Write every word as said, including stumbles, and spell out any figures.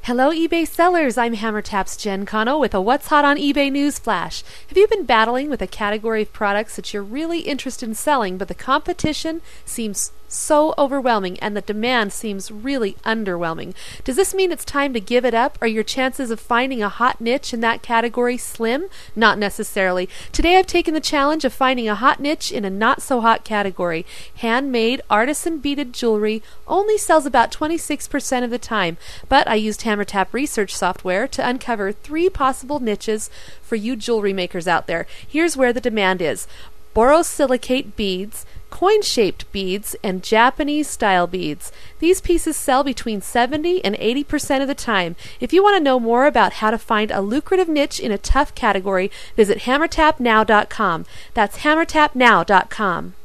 Hello eBay sellers, I'm HammerTap's Jen Cano with a What's Hot on eBay news flash. Have you been battling with a category of products that you're really interested in selling, but the competition seems so overwhelming and the demand seems really underwhelming? Does this mean it's time to give it up? Are your chances of finding a hot niche in that category slim? Not necessarily. Today I've taken the challenge of finding a hot niche in a not so hot category. Handmade, artisan beaded jewelry only sells about twenty-six percent of the time, but I used HammerTap research software to uncover three possible niches for you jewelry makers out there. Here's where the demand is: borosilicate beads, coin-shaped beads, and Japanese-style beads. These pieces sell between seventy and eighty percent of the time. If you want to know more about how to find a lucrative niche in a tough category, visit hammer tap now dot com. That's hammer tap now dot com.